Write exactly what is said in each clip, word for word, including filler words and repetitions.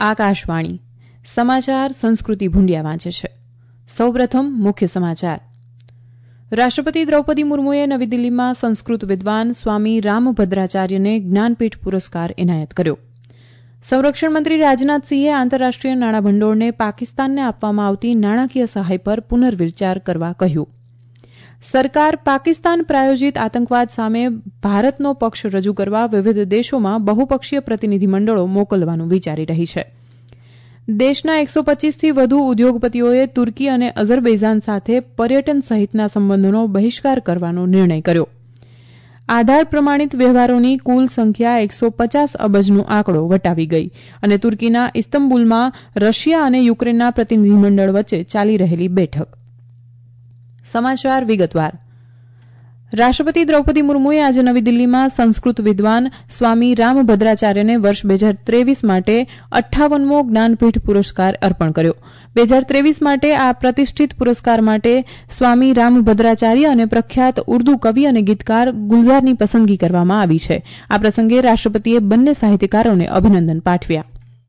આકાશવાણી સમાચાર સંસ્કૃતિ ભુંડિયા વાંચે છે. સૌપ્રથમ મુખ્ય સમાચાર. રાષ્ટ્રપતિ દ્રૌપદી મુર્મુએ નવી દિલ્હીમાં સંસ્કૃત વિદ્વાન સ્વામી રામભદ્રાચાર્યને જ્ઞાનપીઠ પુરસ્કાર એનાયત કર્યો. સંરક્ષણ મંત્રી રાજનાથસિંહે આંતરરાષ્ટ્રીય નાણાભંડોળને પાકિસ્તાનને આપવામાં આવતી નાણાકીય સહાય પર પુનર્વિચાર કરવા કહ્યું. સરકાર પાકિસ્તાન પ્રાયોજિત આતંકવાદ સામે ભારતનો પક્ષ રજૂ કરવા વિવિધ દેશોમાં બહુપક્ષીય પ્રતિનિધિમંડળો મોકલવાનું વિચારી રહી છે. દેશના એકસો પચીસથી વધુ ઉદ્યોગપતિઓએ તુર્કી અને અઝરબૈજાન સાથે પર્યટન સહિતના સંબંધોનો બહિષ્કાર કરવાનો નિર્ણય કર્યો. આધાર પ્રમાણિત વ્યવહારોની કુલ સંખ્યા એકસો પચાસ અબજનો આંકડો વટાવી ગઈ અને તુર્કીના ઇસ્તંબુલમાં રશિયા અને યુક્રેનના પ્રતિનિધિમંડળ વચ્ચે ચાલી રહેલી બેઠક. સમાચાર વિગતવાર. રાષ્ટ્રપતિ દ્રૌપદી મુર્મુએ આજે નવી દિલ્હીમાં સંસ્કૃત વિદ્વાન સ્વામી રામભદ્રાચાર્યને વર્ષ બે હજાર ત્રેવીસ માટે અઠ્ઠાવનમો જ્ઞાનપીઠ પુરસ્કાર અર્પણ કર્યો. બે હજાર ત્રેવીસ માટે આ પ્રતિષ્ઠિત પુરસ્કાર માટે સ્વામી રામભદ્રાચાર્ય અને પ્રખ્યાત ઉર્દુ કવિ અને ગીતકાર ગુલઝારની પસંદગી કરવામાં આવી છે. આ પ્રસંગે રાષ્ટ્રપતિએ બંને સાહિત્યકારોને અભિનંદન પાઠવ્યા.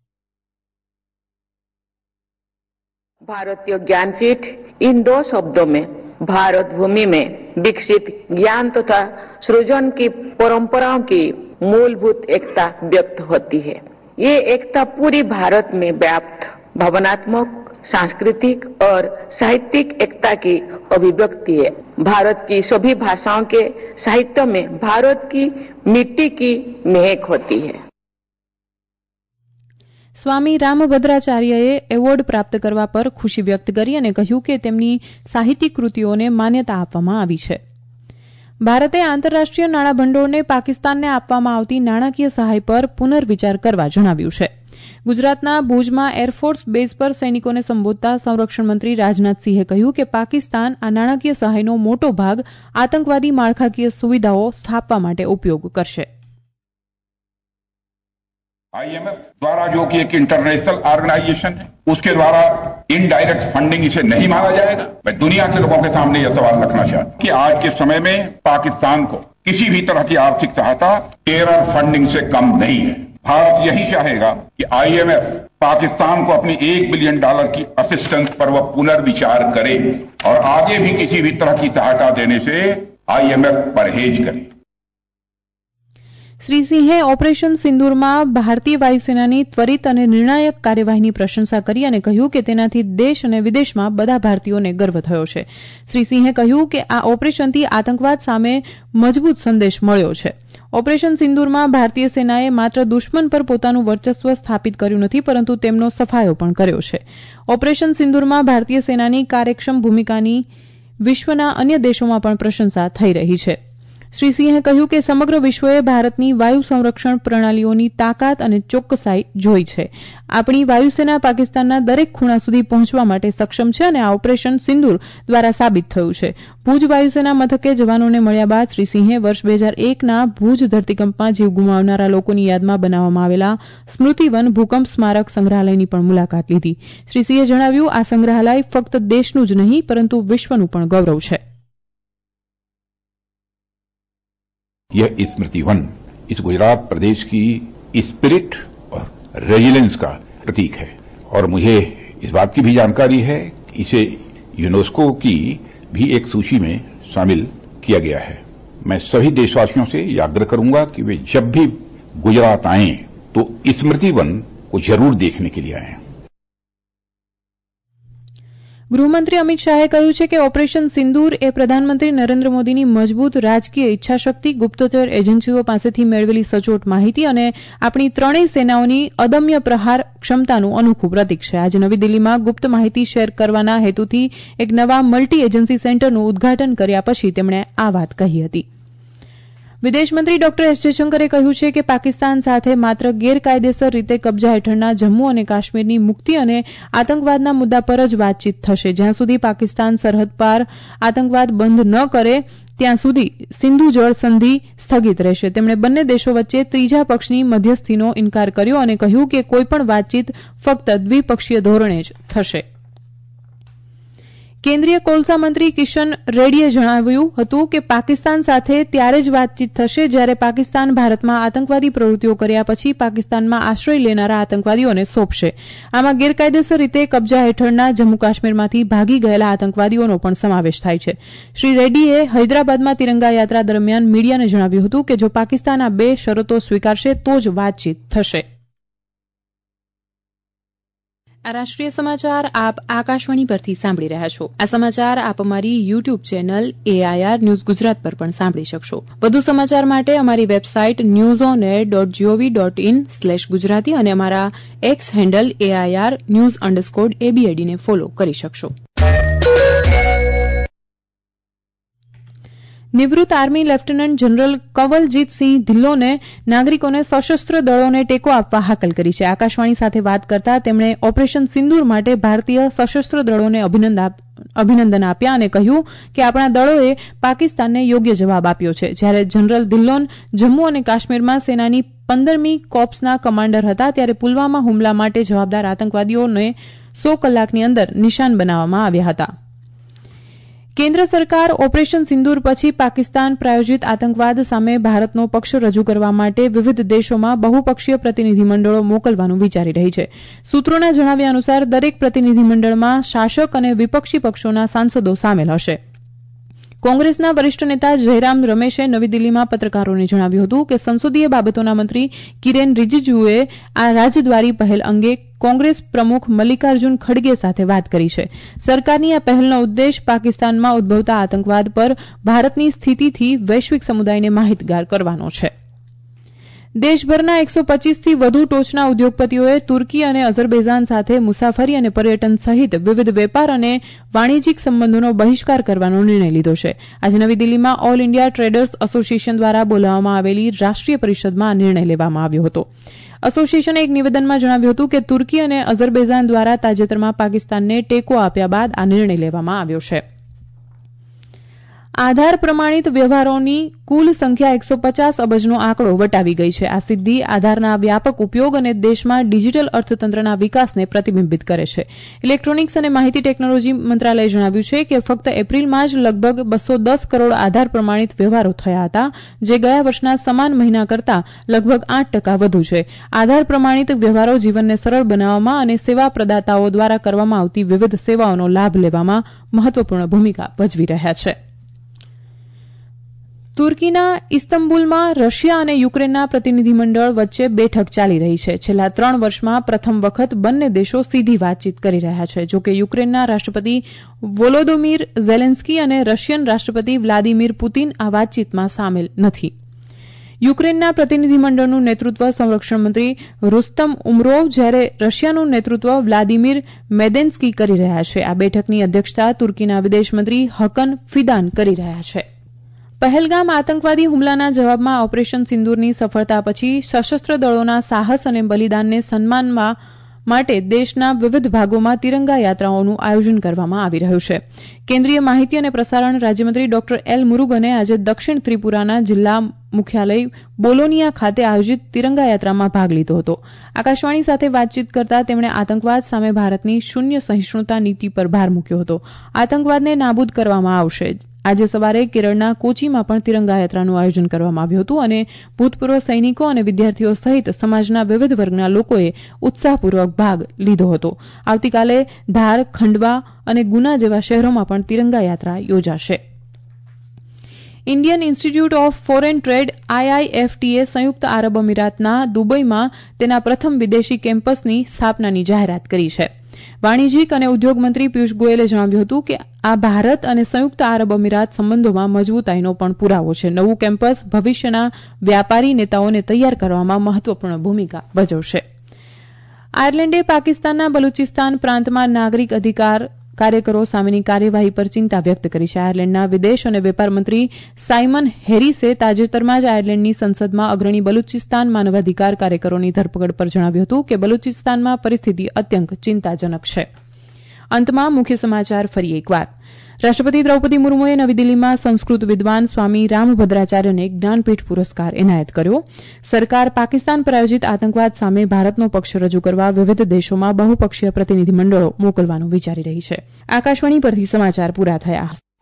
भारतीय ज्ञानपीठ इन दो शब्दों में भारत भूमि में विकसित ज्ञान तथा सृजन की परंपराओं की मूलभूत एकता व्यक्त होती है. ये एकता पूरी भारत में व्याप्त भावनात्मक, सांस्कृतिक और साहित्यिक एकता की अभिव्यक्ति है. भारत की सभी भाषाओं के साहित्य में भारत की मिट्टी की महक होती है. સ્વામી રામભદ્રાચાર્યએ એવોર્ડ પ્રાપ્ત કરવા પર ખુશી વ્યક્ત કરી અને કહ્યું કે તેમની સાહિત્યિક કૃતિઓને માન્યતા આપવામાં આવી છે. ભારતે આંતરરાષ્ટ્રીય નાણાભંડોળને પાકિસ્તાનને આપવામાં આવતી નાણાકીય સહાય પર પુનર્વિચાર કરવા જણાવ્યું છે. ગુજરાતના ભુજમાં એરફોર્સ બેઝ પર સૈનિકોને સંબોધતા સંરક્ષણ મંત્રી રાજનાથસિંહે કહ્યું કે પાકિસ્તાન આ નાણાકીય સહાયનો મોટો ભાગ આતંકવાદી માળખાકીય સુવિધાઓ સ્થાપવા માટે ઉપયોગ કરશે. आईएमएफ द्वारा जो कि एक इंटरनेशनल ऑर्गेनाइजेशन है, उसके द्वारा इनडायरेक्ट फंडिंग इसे नहीं माना जाएगा. मैं दुनिया के लोगों के सामने यह सवाल रखना चाहता हूं कि आज के समय में पाकिस्तान को किसी भी तरह की आर्थिक सहायता टेरर फंडिंग से कम नहीं है. भारत यही चाहेगा कि आईएमएफ पाकिस्तान को अपनी एक बिलियन डॉलर की असिस्टेंस पर वह पुनर्विचार करे और आगे भी किसी भी तरह की सहायता देने से आईएमएफ परहेज करे. શ્રી સિંહે ઓપરેશન સિંદૂરમાં ભારતીય વાયુસેનાની ત્વરિત અને નિર્ણાયક કાર્યવાહીની પ્રશંસા કરી અને કહ્યું કે તેનાથી દેશ અને વિદેશમાં બધા ભારતીયોને ગર્વ થયો છે. શ્રી સિંહે કહ્યું કે આ ઓપરેશનથી આતંકવાદ સામે મજબૂત સંદેશ મળ્યો છે. ઓપરેશન સિંદૂરમાં ભારતીય સેનાએ માત્ર દુશ્મન પર પોતાનું વર્ચસ્વ સ્થાપિત કર્યું નથી, પરંતુ તેમનો સફાયો પણ કર્યો છે. ઓપરેશન સિંદૂરમાં ભારતીય સેનાની કાર્યક્ષમ ભૂમિકાની વિશ્વના અન્ય દેશોમાં પણ પ્રશંસા થઈ રહી છે. શ્રી સિંહે કહ્યું કે સમગ્ર વિશ્વએ ભારતની વાયુ સંરક્ષણ પ્રણાલીઓની તાકાત અને ચોકસાઈ જોઈ છે. આપણી વાયુસેના પાકિસ્તાનના દરેક ખૂણા સુધી પહોંચવા માટે સક્ષમ છે અને આ ઓપરેશન સિંદૂર દ્વારા સાબિત થયું છે. ભુજ વાયુસેના મથકે જવાનોને મળ્યા બાદ શ્રી સિંહે વર્ષ બે હજાર એકના ભુજ ધરતીકંપમાં જીવ ગુમાવનારા લોકોની યાદમાં બનાવવામાં આવેલા સ્મૃતિવન ભૂકંપ સ્મારક સંગ્રહાલયની પણ મુલાકાત લીધી. શ્રી સિંહે જણાવ્યું, આ સંગ્રહાલય ફક્ત દેશનું જ નહીં પરંતુ વિશ્વનું પણ ગૌરવ છે. यह स्मृति वन इस गुजरात प्रदेश की स्पिरिट और रेजिलेंस का प्रतीक है और मुझे इस बात की भी जानकारी है कि इसे यूनेस्को की भी एक सूची में शामिल किया गया है. मैं सभी देशवासियों से यह आग्रह करूंगा कि वे जब भी गुजरात आएं तो स्मृति वन को जरूर देखने के लिए आएं. ગૃહમંત્રી અમિત શાહે કહ્યું છે કે ઓપરેશન સિંદૂર એ પ્રધાનમંત્રી નરેન્દ્ર મોદીની મજબૂત રાજકીય ઇચ્છાશક્તિ, ગુપ્તચર એજન્સીઓ પાસેથી મેળવેલી સચોટ માહિતી અને આપણી ત્રણેય સેનાઓની અદમ્ય પ્રહાર ક્ષમતાનું અનોખું પ્રતીક છે. આજે નવી દિલ્હીમાં ગુપ્ત માહિતી શેર કરવાના હેતુથી એક નવા મલ્ટી એજન્સી સેન્ટરનું ઉદઘાટન કર્યા પછી તેમણે આ વાત કહી હતી. વિદેશમંત્રી ડોક્ટર એસ જયશંકરે કહ્યું છે કે પાકિસ્તાન સાથે માત્ર ગેરકાયદેસર રીતે કબજા હેઠળના જમ્મુ અને કાશ્મીરની મુક્તિ અને આતંકવાદના મુદ્દા પર જ વાતચીત થશે. જ્યાં સુધી પાકિસ્તાન સરહદ પાર આતંકવાદ બંધ ન કરે ત્યાં સુધી સિંધુ જળ સંધિ સ્થગિત રહેશે. તેમણે બંને દેશો વચ્ચે ત્રીજા પક્ષની મધ્યસ્થીનો ઇનકાર કર્યો અને કહ્યું કે કોઈપણ વાતચીત ફક્ત દ્વિપક્ષીય ધોરણે જ થશે. કેન્દ્રીય કોલસા મંત્રી કિશન રેડ્ડીએ જણાવ્યું હતું કે પાકિસ્તાન સાથે ત્યારે જ વાતચીત થશે જ્યારે પાકિસ્તાન ભારતમાં આતંકવાદી પ્રવૃત્તિઓ કર્યા પછી પાકિસ્તાનમાં આશ્રય લેનારા આતંકવાદીઓને સોંપશે. આમાં ગેરકાયદેસર રીતે કબજા હેઠળના જમ્મુ કાશ્મીરમાંથી ભાગી ગયેલા આતંકવાદીઓનો પણ સમાવેશ થાય છે. શ્રી રેડ્ડીએ હૈદરાબાદમાં તિરંગા યાત્રા દરમિયાન મીડિયાને જણાવ્યું હતું કે જો પાકિસ્તાન આ બે શરતો સ્વીકારશે તો જ વાતચીત થશે. આ રાષ્ટ્રીય સમાચાર આપ આકાશવાણી પરથી સાંભળી રહ્યા છો. આ સમાચાર આપ અમારી YouTube channel AIR news Gujarat પર પણ સાંભળી શકશો. વધુ સમાચાર માટે અમારી website news on air dot GOV dot in slash Gujarati અને અમારા X handle AIR news underscore એબીએડીને ફોલો કરી શકશો. નિવૃત્ત આર્મી લેફ્ટનન્ટ જનરલ કંવલજીતસિંહ ધિલ્લોને નાગરિકોને સશસ્ત્ર દળોને ટેકો આપવા હાકલ કરી છે. આકાશવાણી સાથે વાત કરતા તેમણે ઓપરેશન સિંદૂર માટે ભારતીય સશસ્ત્ર દળોને અભિનંદન આપ્યા અને કહ્યું કે આપણા દળોએ પાકિસ્તાનને યોગ્ય જવાબ આપ્યો છે. જ્યારે જનરલ ધિલ્લોન જમ્મુ અને કાશ્મીરમાં સેનાની પંદરમી કોર્પ્સના કમાન્ડર હતા ત્યારે પુલવામા હુમલા માટે જવાબદાર આતંકવાદીઓને સો કલાકની અંદર નિશાન બનાવવામાં આવ્યા હતા. કેન્દ્ર સરકાર ઓપરેશન સિંદૂર પછી પાકિસ્તાન પ્રાયોજિત આતંકવાદ સામે ભારતનો પક્ષ રજૂ કરવા માટે વિવિધ દેશોમાં બહુપક્ષીય પ્રતિનિધિમંડળો મોકલવાનું વિચારી રહી છે. સૂત્રોના જણાવ્યા અનુસાર દરેક પ્રતિનિધિમંડળમાં શાસક અને વિપક્ષી પક્ષોના સાંસદો સામેલ હશે. કોંગ્રેસના વરિષ્ઠ નેતા જયરામ રમેશે નવી દિલ્હીમાં પત્રકારોને જણાવ્યું હતું કે સંસદીય બાબતોના મંત્રી કિરેન રિજિજુએ આ રાજદ્વારી પહેલ અંગે કોંગ્રેસ પ્રમુખ મલ્લિકાર્જુન ખડગે સાથે વાત કરી છે. સરકારની આ પહેલનો ઉદ્દેશ પાકિસ્તાનમાં ઉદ્ભવતા આતંકવાદ પર ભારતની સ્થિતિથી વૈશ્વિક સમુદાયને માહિતગાર કરવાનો છે. દેશભરના એકસો પચીસથી વધુ ટોચના ઉદ્યોગપતિઓએ તુર્કી અને અઝરબૈજાન સાથે મુસાફરી અને પર્યટન સહિત વિવિધ વેપાર અને વાણિજ્યિક સંબંધોનો બહિષ્કાર કરવાનો નિર્ણય લીધો છે. આજે નવી દિલ્હીમાં ઓલ ઇન્ડિયા ટ્રેડર્સ એસોસિએશન દ્વારા બોલાવવામાં આવેલી રાષ્ટ્રીય પરિષદમાં આ નિર્ણય લેવામાં આવ્યો હતો. એસોસિએશને એક નિવેદનમાં જણાવ્યું હતું કે તુર્કી અને અઝરબૈજાન દ્વારા તાજેતરમાં પાકિસ્તાનને ટેકો આપ્યા બાદ આ નિર્ણય લેવામાં આવ્યો છે. આધાર પ્રમાણિત વ્યવહારોની કુલ સંખ્યા એકસો પચાસ અબજનો આંકડો વટાવી ગઈ છે. આ સિદ્ધિ આધારના વ્યાપક ઉપયોગ અને દેશમાં ડિજીટલ અર્થતંત્રના વિકાસને પ્રતિબિંબિત કરે છે. ઇલેક્ટ્રોનિક્સ અને માહિતી ટેકનોલોજી મંત્રાલયે જણાવ્યું છે કે ફક્ત એપ્રિલમાં જ લગભગ બસો દસ કરોડ આધાર પ્રમાણિત વ્યવહારો થયા હતા, જે ગયા વર્ષના સમાન મહિના કરતાં લગભગ આઠ ટકા વધુ છે. આધાર પ્રમાણિત વ્યવહારો જીવનને સરળ બનાવવામાં અને સેવા પ્રદાતાઓ દ્વારા કરવામાં આવતી વિવિધ સેવાઓનો લાભ લેવામાં મહત્વપૂર્ણ ભૂમિકા ભજવી રહ્યા છે. તુર્કીના ઇસ્તંબુલમાં રશિયા અને યુક્રેનના પ્રતિનિધિમંડળ વચ્ચે બેઠક ચાલી રહી છે. છેલ્લા ત્રણ વર્ષમાં પ્રથમ વખત બંને દેશો સીધી વાતચીત કરી રહ્યા છે. જોકે યુક્રેનના રાષ્ટ્રપતિ વોલોદોમીર ઝેલેન્સ્કી અને રશિયન રાષ્ટ્રપતિ વ્લાદિમીર પુતિન આ વાતચીતમાં સામેલ નથી. યુક્રેનના પ્રતિનિધિમંડળનું નેતૃત્વ સંરક્ષણ મંત્રી રુસ્તમ ઉમરોવ જ્યારે રશિયાનું નેતૃત્વ વ્લાદિમીર મેદેન્સ્કી કરી રહ્યા છે. આ બેઠકની અધ્યક્ષતા તુર્કીના વિદેશમંત્રી હકન ફિદાન કરી રહ્યા છે. પહેલગામ આતંકવાદી હુમલાના જવાબમાં ઓપરેશન સિંદૂરની સફળતા પછી સશસ્ત્ર દળોના સાહસ અને બલિદાનને સન્માનવા માટે દેશના વિવિધ ભાગોમાં તિરંગા યાત્રાઓનું આયોજન કરવામાં આવી રહ્યું છે. કેન્દ્રીય માહિતી અને પ્રસારણ રાજ્યમંત્રી ડોક્ટર એલ મુરુગને આજે દક્ષિણ ત્રિપુરાના જિલ્લા મુખ્યાલય બોલોનિયા ખાતે આયોજિત તિરંગા યાત્રામાં ભાગ લીધો હતો. આકાશવાણી સાથે વાતચીત કરતા તેમણે આતંકવાદ સામે ભારતની શૂન્ય સહિષ્ણુતા નીતિ પર ભાર મૂક્યો હતો. આતંકવાદને નાબૂદ કરવામાં આવશે. આજે સવારે કેરળના કોચીમાં પણ તિરંગા યાત્રાનું આયોજન કરવામાં આવ્યું હતું અને ભૂતપૂર્વ સૈનિકો અને વિદ્યાર્થીઓ સહિત સમાજના વિવિધ વર્ગના લોકોએ ઉત્સાહપૂર્વક ભાગ લીધો હતો. આવતીકાલે ધાર, ખંડવા અને ગુના જેવા શહેરોમાં પણ તિરંગા યાત્રા યોજાશે. Indian institute of foreign trade આઈઆઈએફટીએ સંયુક્ત આરબ અમીરાતના દુબઈમાં તેના પ્રથમ વિદેશી કેમ્પસની સ્થાપનાની જાહેરાત કરી છે. વાણિજ્યિક અને ઉદ્યોગ મંત્રી પિયુષ ગોયલે જણાવ્યું હતું કે આ ભારત અને સંયુક્ત આરબ અમીરાત સંબંધોમાં મજબૂતાઈનો પણ પુરાવો છે. નવું કેમ્પસ ભવિષ્યના વ્યાપારી નેતાઓને તૈયાર કરવામાં મહત્વપૂર્ણ ભૂમિકા ભજવશે. આયર્લેન્ડે પાકિસ્તાનના બલુચિસ્તાન પ્રાંતમાં નાગરિક અધિકાર કાર્યકરો સામેની કાર્યવાહી પર ચિંતા વ્યક્ત કરી છે. આયર્લેન્ડના વિદેશ અને વેપાર મંત્રી સાયમન હેરિસે તાજેતરમાં જ આયર્લેન્ડની સંસદમાં અગ્રણી બલુચિસ્તાન માનવાધિકાર કાર્યકરોની ધરપકડ પર જણાવ્યું હતું કે બલુચિસ્તાનમાં પરિસ્થિતિ અત્યંત ચિંતાજનક છે. અંતમાં મુખ્ય સમાચાર ફરી એકવાર. રાષ્ટ્રપતિ દ્રૌપદી મુર્મુએ નવી દિલ્હીમાં સંસ્કૃત વિદ્વાન સ્વામી રામભદ્રાચાર્યને જ્ઞાનપીઠ પુરસ્કાર એનાયત કર્યો. સરકાર પાકિસ્તાન પ્રાયોજિત આતંકવાદ સામે ભારતનો પક્ષ રજૂ કરવા વિવિધ દેશોમાં બહુપક્ષીય પ્રતિનિધિમંડળો મોકલવાનું વિચારી રહી છે. આકાશવાણી પરથી સમાચાર પૂરા થયા.